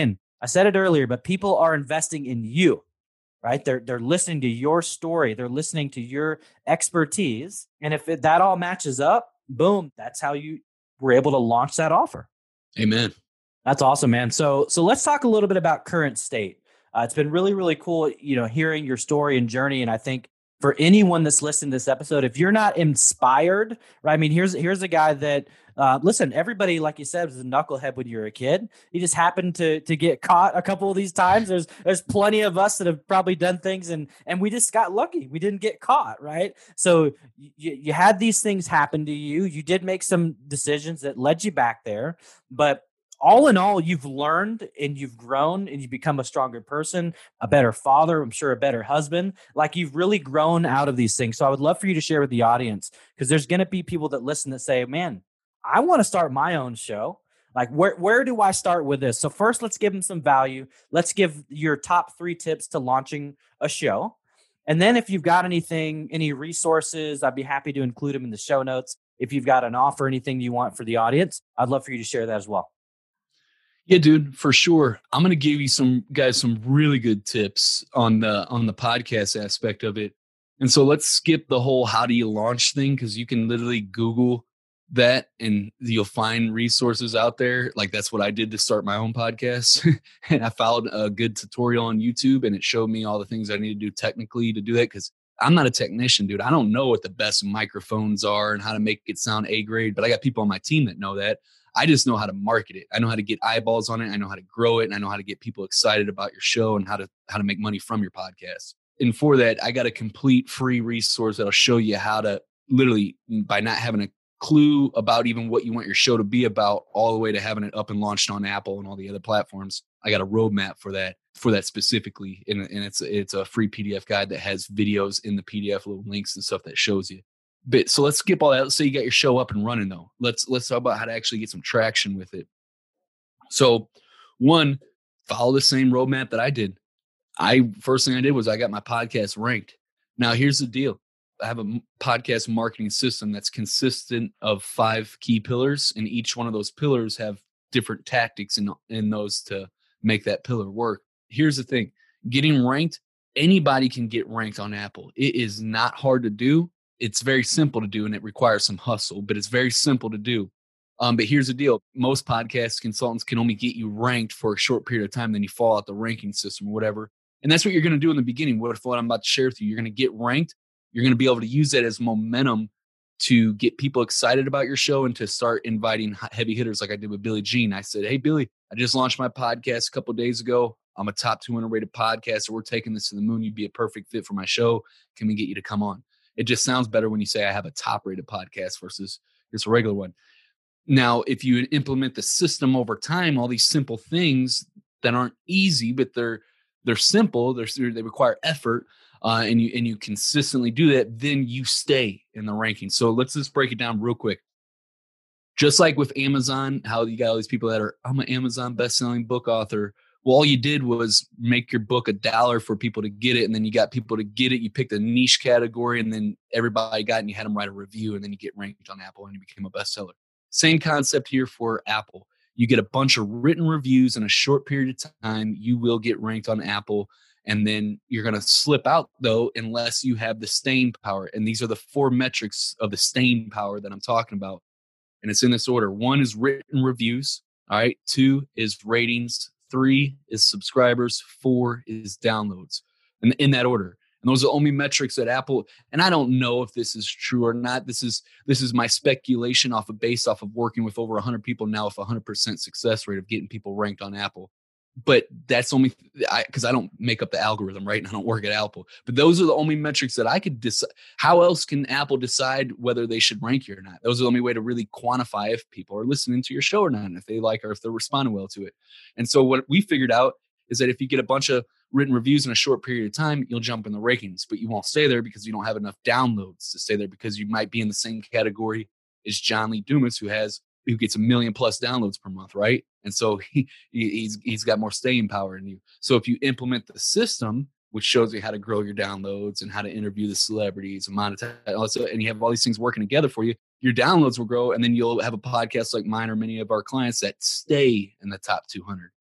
I said it earlier, but people are investing in you, right? They're listening to your story. They're listening to your expertise. And if that all matches up, boom, that's how you were able to launch that offer. Amen. That's awesome, man. So let's talk a little bit about current state. It's been really, really cool, hearing your story and journey. And I think for anyone that's listening to this episode, if you're not inspired, right? I mean, here's a guy that, listen, everybody, like you said, was a knucklehead when you were a kid. You just happened to get caught a couple of these times. There's plenty of us that have probably done things and we just got lucky. We didn't get caught, right? So you had these things happen to you. You did make some decisions that led you back there, but all in all, you've learned and you've grown and you've become a stronger person, a better father, I'm sure a better husband. Like, you've really grown out of these things. So I would love for you to share with the audience, because there's going to be people that listen that say, man, I want to start my own show. Like, where do I start with this? So first, let's give them some value. Let's give your top 3 tips to launching a show. And then if you've got any resources, I'd be happy to include them in the show notes. If you've got an offer, anything you want for the audience, I'd love for you to share that as well. Yeah, dude, for sure. I'm going to give you some really good tips on the podcast aspect of it. And so let's skip the whole how do you launch thing, because you can literally Google that and you'll find resources out there. Like, that's what I did to start my own podcast. And I followed a good tutorial on YouTube and it showed me all the things I need to do technically to do that, because I'm not a technician, dude. I don't know what the best microphones are and how to make it sound A grade, but I got people on my team that know that. I just know how to market it. I know how to get eyeballs on it. I know how to grow it. And I know how to get people excited about your show and how to make money from your podcast. And for that, I got a complete free resource that'll show you how to literally, by not having a clue about even what you want your show to be about, all the way to having it up and launched on Apple and all the other platforms. I got a roadmap for that specifically. And it's a free PDF guide that has videos in the PDF, little links and stuff that shows you. But so let's skip all that. Let's say you got your show up and running though. Let's talk about how to actually get some traction with it. So 1, follow the same roadmap that I did. First thing I did was I got my podcast ranked. Now here's the deal. I have a podcast marketing system that's consistent of 5 key pillars, and each one of those pillars have different tactics in those to make that pillar work. Here's the thing. Getting ranked, anybody can get ranked on Apple. It is not hard to do. It's very simple to do, and it requires some hustle, but it's very simple to do. But here's the deal. Most podcast consultants can only get you ranked for a short period of time. Then you fall out the ranking system or whatever. And that's what you're going to do in the beginning. What I'm about to share with you, you're going to get ranked. You're going to be able to use that as momentum to get people excited about your show and to start inviting heavy hitters like I did with Billy Jean. I said, hey, Billy, I just launched my podcast a couple of days ago. I'm a top 200 rated podcaster. We're taking this to the moon. You'd be a perfect fit for my show. Can we get you to come on? It just sounds better when you say I have a top rated podcast versus just a regular one. Now, if you implement the system over time, all these simple things that aren't easy, but they're simple, they require effort, and you consistently do that, then you stay in the rankings. So let's just break it down real quick. Just like with Amazon, how you got all these people that are, I'm an Amazon best-selling book author. Well, all you did was make your book $1 for people to get it. And then you got people to get it. You picked a niche category and then everybody got it and you had them write a review and then you get ranked on Apple and you became a bestseller. Same concept here for Apple. You get a bunch of written reviews in a short period of time. You will get ranked on Apple. And then you're going to slip out though, unless you have the staying power. And these are the 4 metrics of the staying power that I'm talking about. And it's in this order. 1 is written reviews. All right. 2 is ratings. 3 is subscribers, 4 is downloads, and in that order. And those are the only metrics that Apple, and I don't know if this is true or not. This is my speculation based off of working with over 100 people now with 100% success rate of getting people ranked on Apple. But that's only because I don't make up the algorithm, right? And I don't work at Apple. But those are the only metrics that I could decide. How else can Apple decide whether they should rank you or not? Those are the only way to really quantify if people are listening to your show or not, and if they like or if they're responding well to it. And so what we figured out is that if you get a bunch of written reviews in a short period of time, you'll jump in the rankings, but you won't stay there because you don't have enough downloads to stay there, because you might be in the same category as John Lee Dumas, who gets 1 million plus downloads per month, right? And so he's got more staying power than you. So if you implement the system, which shows you how to grow your downloads and how to interview the celebrities and monetize, also, and you have all these things working together for you, your downloads will grow, and then you'll have a podcast like mine or many of our clients that stay in the top 200.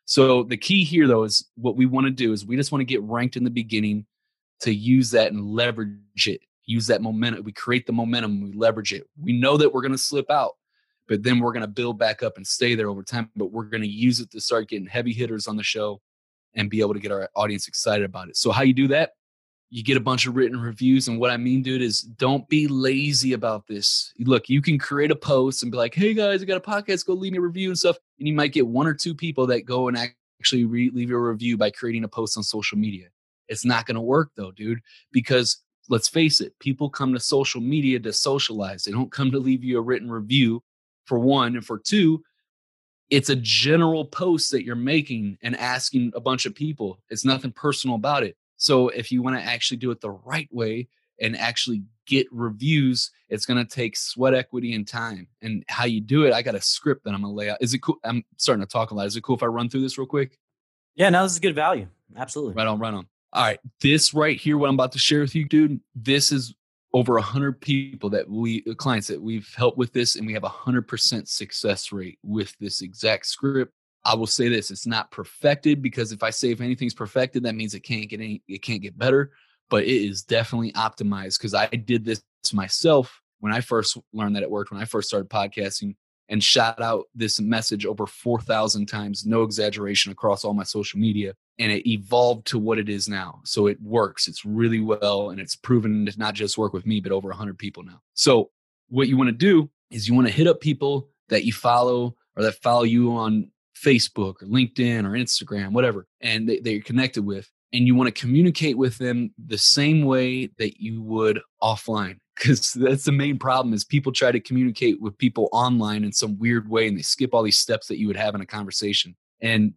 So the key here, though, is what we want to do is we just want to get ranked in the beginning to use that and leverage it, use that momentum. We create the momentum, we leverage it. We know that we're going to slip out, but then we're going to build back up and stay there over time. But we're going to use it to start getting heavy hitters on the show and be able to get our audience excited about it. So how you do that? You get a bunch of written reviews. And what I mean, dude, is don't be lazy about this. Look, you can create a post and be like, hey guys, I got a podcast, go leave me a review and stuff. And you might get 1 or 2 people that go and actually leave you a review by creating a post on social media. It's not going to work though, dude, because let's face it, people come to social media to socialize. They don't come to leave you a written review, for one. And for two, it's a general post that you're making and asking a bunch of people. It's nothing personal about it. So if you want to actually do it the right way and actually get reviews, it's going to take sweat equity and time. And how you do it, I got a script that I'm going to lay out. Is it cool? I'm starting to talk a lot. Is it cool if I run through this real quick? Yeah, no, this is good value. Absolutely. Right on, right on. All right. This right here, what I'm about to share with you, dude, this is over 100 people clients that we've helped with this, and we have 100% success rate with this exact script. I will say this, it's not perfected, because if I say if anything's perfected, that means it can't get better, but it is definitely optimized, because I did this myself when I first learned that it worked, when I first started podcasting, and shot out this message over 4,000 times, no exaggeration, across all my social media. And it evolved to what it is now. So it works. It's really well. And it's proven to not just work with me, but over 100 people now. So what you want to do is you want to hit up people that you follow or that follow you on Facebook or LinkedIn or Instagram, whatever, and that you're connected with. And you want to communicate with them the same way that you would offline. Because that's the main problem, is people try to communicate with people online in some weird way, and they skip all these steps that you would have in a conversation. And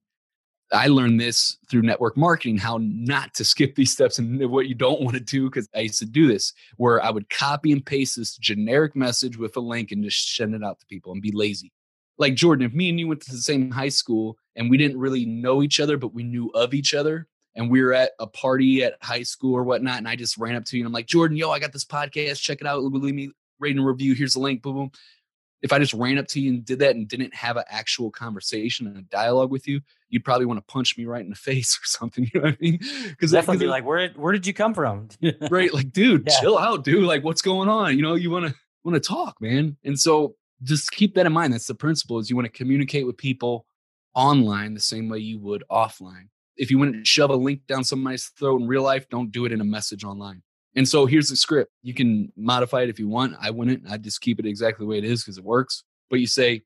I learned this through network marketing, how not to skip these steps and what you don't want to do, because I used to do this, where I would copy and paste this generic message with a link and just send it out to people and be lazy. Like, Jordan, if me and you went to the same high school and we didn't really know each other, but we knew of each other, and we were at a party at high school or whatnot, and I just ran up to you and I'm like, Jordan, yo, I got this podcast. Check it out. Leave me rate and review. Here's the link. Boom, boom. If I just ran up to you and did that and didn't have an actual conversation and a dialogue with you, you'd probably want to punch me right in the face or something. You know what I mean? Because definitely be like, where did you come from? Right. Like, dude, chill out, dude. Like, what's going on? You know, you want to talk, man. And so just keep that in mind. That's the principle, is you want to communicate with people online the same way you would offline. If you want to shove a link down somebody's throat in real life, don't do it in a message online. And so here's the script. You can modify it if you want. I wouldn't. I'd just keep it exactly the way it is, because it works. But you say,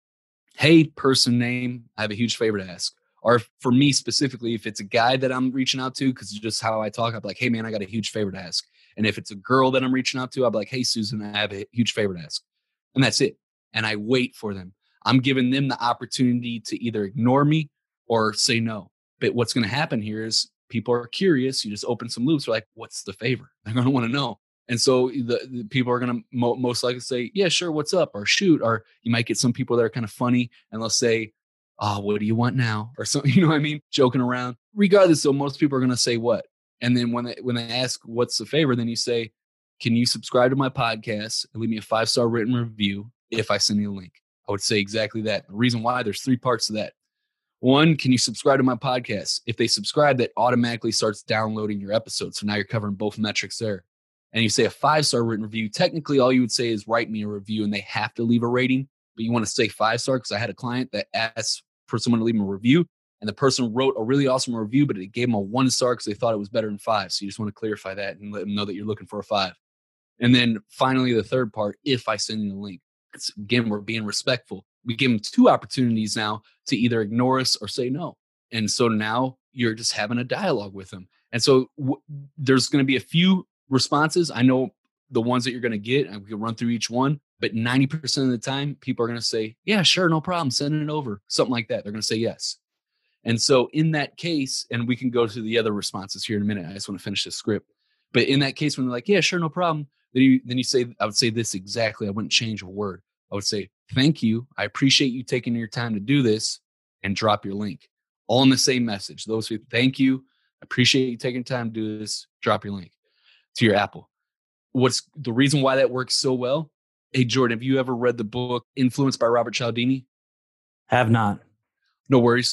hey, person name, I have a huge favor to ask. Or for me specifically, if it's a guy that I'm reaching out to, because it's just how I talk, I'd be like, hey, man, I got a huge favor to ask. And if it's a girl that I'm reaching out to, I'd be like, hey, Susan, I have a huge favor to ask. And that's it. And I wait for them. I'm giving them the opportunity to either ignore me or say no. But what's going to happen here is people are curious. You just open some loops. They're like, what's the favor? They're going to want to know. And so the people are going to most likely say, yeah, sure. What's up? Or shoot. Or you might get some people that are kind of funny and they'll say, oh, what do you want now? Or something, you know what I mean? Joking around. Regardless, though, most people are going to say what? And then when they ask what's the favor, then you say, can you subscribe to my podcast and leave me a 5-star written review if I send you a link? I would say exactly that. The reason why, there's 3 parts to that. 1, can you subscribe to my podcast? If they subscribe, that automatically starts downloading your episodes. So now you're covering both metrics there. And you say a 5-star written review. Technically, all you would say is write me a review, and they have to leave a rating. But you want to say 5-star, because I had a client that asked for someone to leave them a review, and the person wrote a really awesome review, but it gave them a 1-star because they thought it was better than 5. So you just want to clarify that and let them know that you're looking for a 5. And then finally, the third part, if I send you the link, again, we're being respectful. We give them 2 opportunities now to either ignore us or say no. And so now you're just having a dialogue with them. And so there's going to be a few responses. I know the ones that you're going to get, and we can run through each one, but 90% of the time, people are going to say, yeah, sure, no problem, send it over. Something like that. They're going to say yes. And so in that case, and we can go to the other responses here in a minute. I just want to finish this script. But in that case, when they're like, yeah, sure, no problem, then you say, I would say this exactly. I wouldn't change a word. I would say, thank you. I appreciate you taking your time to do this, and drop your link. All in the same message. Those who thank you, I appreciate you taking time to do this, drop your link to your Apple. What's the reason why that works so well? Hey, Jordan, have you ever read the book Influenced by Robert Cialdini? Have not. No worries.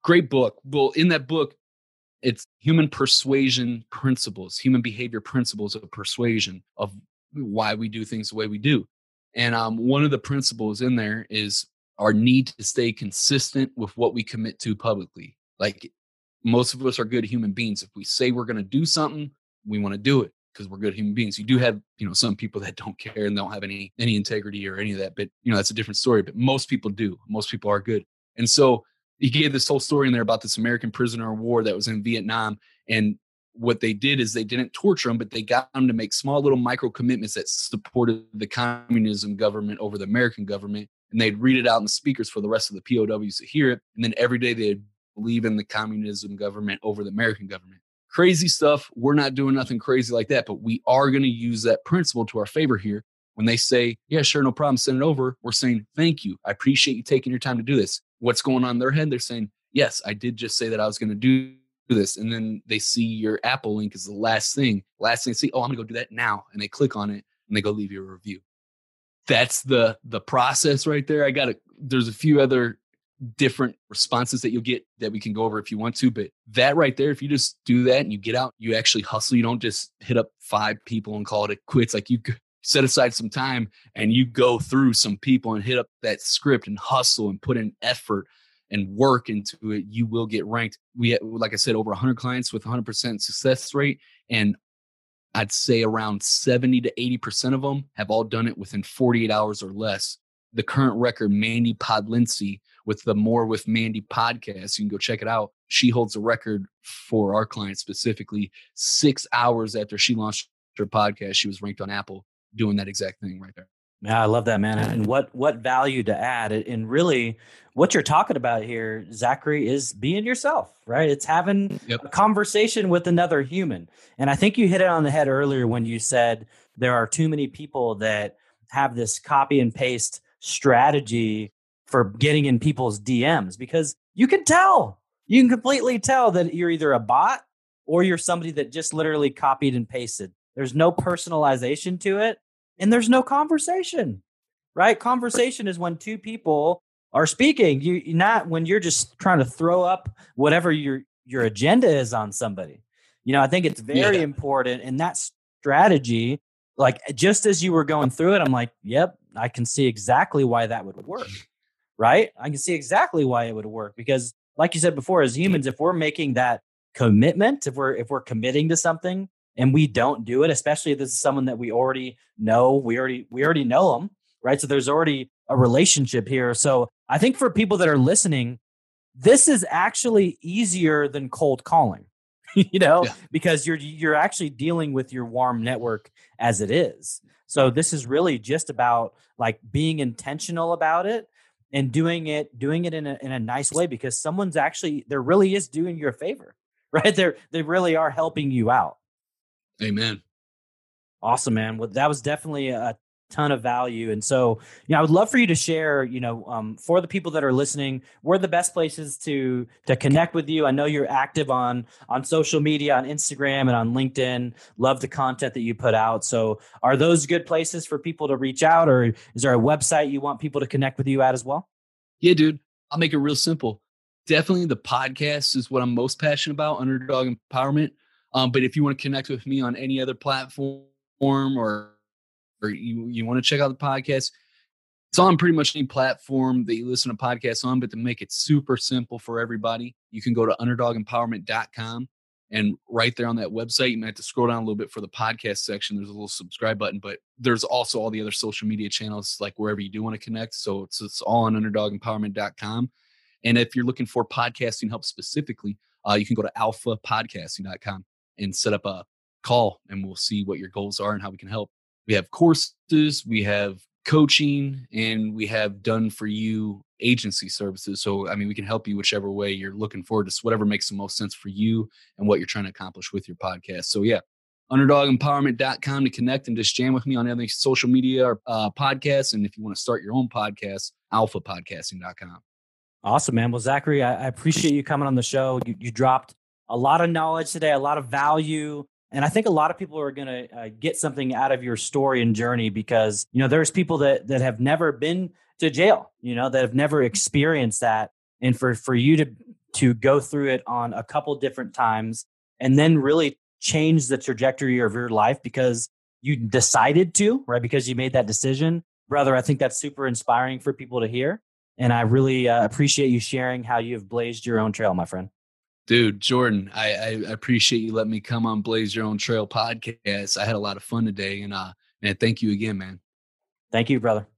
Great book. Well, in that book, it's human persuasion principles, human behavior principles of persuasion of why we do things the way we do. And one of the principles in there is our need to stay consistent with what we commit to publicly. Like, most of us are good human beings. If we say we're going to do something, we want to do it because we're good human beings. You do have, some people that don't care and don't have any integrity or any of that, but that's a different story. But most people do. Most people are good. And so he gave this whole story in there about this American prisoner of war that was in Vietnam. And what they did is they didn't torture him, but they got him to make small little micro commitments that supported the communism government over the American government. And they'd read it out in the speakers for the rest of the POWs to hear it. And then every day they'd believe in the communism government over the American government. Crazy stuff. We're not doing nothing crazy like that, but we are going to use that principle to our favor here. When they say, yeah, sure, no problem, send it over, we're saying, thank you. I appreciate you taking your time to do this. What's going on in their head? They're saying, yes, I did just say that I was going to do this. And then they see your Apple link is the last thing they see, oh, I'm going to go do that now. And they click on it and they go leave you a review. That's the process right there. There's a few other different responses that you'll get that we can go over if you want to, but that right there, if you just do that and you get out, you actually hustle. You don't just hit up 5 people and call it quits. Like, you set aside some time and you go through some people and hit up that script and hustle and put in effort and work into it, you will get ranked. We had, like I said, over 100 clients with 100% success rate. And I'd say around 70 to 80% of them have all done it within 48 hours or less. The current record, Mandy Podlincy with the More with Mandy podcast, you can go check it out. She holds the record for our clients specifically. 6 hours after she launched her podcast, she was ranked on Apple doing that exact thing right there. Yeah, I love that, man. And what value to add. And really what you're talking about here, Zachary, is being yourself, right? It's having a conversation with another human. And I think you hit it on the head earlier when you said there are too many people that have this copy and paste strategy for getting in people's DMs, because you can completely tell that you're either a bot or you're somebody that just literally copied and pasted. There's no personalization to it. And there's no conversation, right? Conversation is when 2 people are speaking. You not when you're just trying to throw up whatever your agenda is on somebody. I think it's very important. And that strategy, like, just as you were going through it, I'm like, yep, I can see exactly why that would work, right? I can see exactly why it would work, because like you said before, as humans, if we're making that commitment, if we're committing to something, and we don't do it, especially if this is someone that we already know, we already know them, right? So there's already a relationship here. So I think for people that are listening, this is actually easier than cold calling, because you're actually dealing with your warm network as it is. So this is really just about like being intentional about it and doing it in a nice way, because someone's actually, there really is doing you a favor, right? They really are helping you out. Amen. Awesome, man. Well, that was definitely a ton of value. And so, I would love for you to share, for the people that are listening, where are the best places to connect with you? I know you're active on social media, on Instagram and on LinkedIn. Love the content that you put out. So are those good places for people to reach out, or is there a website you want people to connect with you at as well? Yeah, dude, I'll make it real simple. Definitely the podcast is what I'm most passionate about, Underdog Empowerment. But if you want to connect with me on any other platform, or you want to check out the podcast, it's on pretty much any platform that you listen to podcasts on. But to make it super simple for everybody, you can go to underdogempowerment.com, and right there on that website, you might have to scroll down a little bit for the podcast section. There's a little subscribe button, but there's also all the other social media channels, like wherever you do want to connect. So it's all on underdogempowerment.com. And if you're looking for podcasting help specifically, you can go to alphapodcasting.com and set up a call, and we'll see what your goals are and how we can help. We have courses, we have coaching, and we have done for you agency services. So, we can help you whichever way you're looking forward to, whatever makes the most sense for you and what you're trying to accomplish with your podcast. So yeah, underdogempowerment.com to connect and just jam with me on any social media or podcasts. And if you want to start your own podcast, alphapodcasting.com. Awesome, man. Well, Zachary, I appreciate you coming on the show. You dropped a lot of knowledge today, a lot of value. And I think a lot of people are going to get something out of your story and journey, because, there's people that have never been to jail, that have never experienced that. And for you to go through it on a couple different times and then really change the trajectory of your life because you decided to, right? Because you made that decision. Brother, I think that's super inspiring for people to hear. And I really appreciate you sharing how you've blazed your own trail, my friend. Dude, Jordan, I appreciate you letting me come on Blaze Your Own Trail podcast. I had a lot of fun today, and thank you again, man. Thank you, brother.